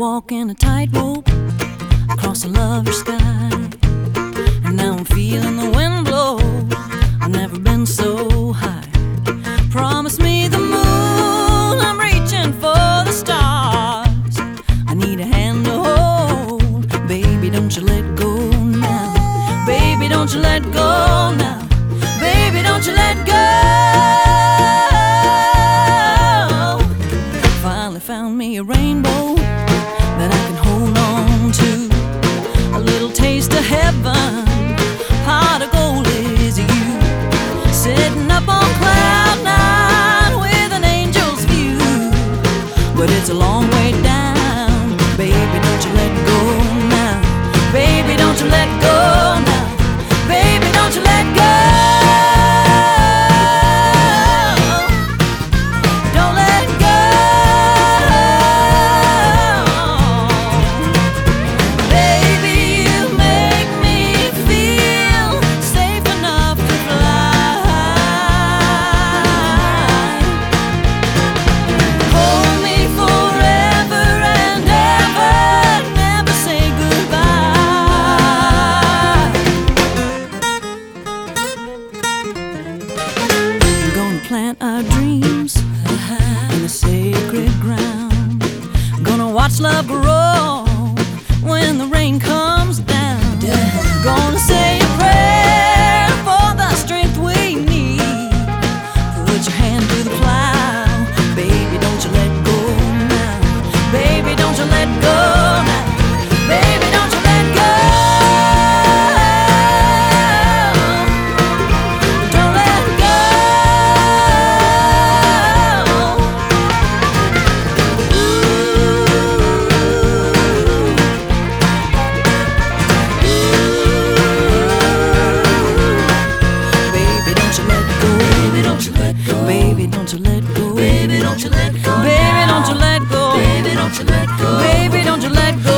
walking a tightrope across a lover's sky. And now I'm feeling the wind blow. I've never been so high. Promise me the moon, I'm reaching for the stars. I need a hand to hold. Baby, don't you let go now. Baby, don't you let go now. Baby, don't you let go. Finally found me a rainbow that I can hold on to. A little taste of heaven, heart of gold is you. Sitting up on cloud nine with an angel's view. But it's a long way down. Baby, don't you let go now. Baby, don't you let go now. Baby, don't you let go. Don't let go. Baby, you make me feel safe enough to fly. Hold me forever and ever, never say goodbye. I'm gonna plant our dreams in the sacred ground. Gonna watch love grow when the rain comes down. Gonna say a prayer for the strength we need. Put your hand to the plow. Baby, don't you let go now. Baby, don't you let go now. Baby, don't you let go. Don't let go. Baby, don't you let go. Baby, don't you let go. Baby, don't you let go. Baby, don't you let go. Baby, don't you let go. Baby, don't you let go. Baby, don't you let go.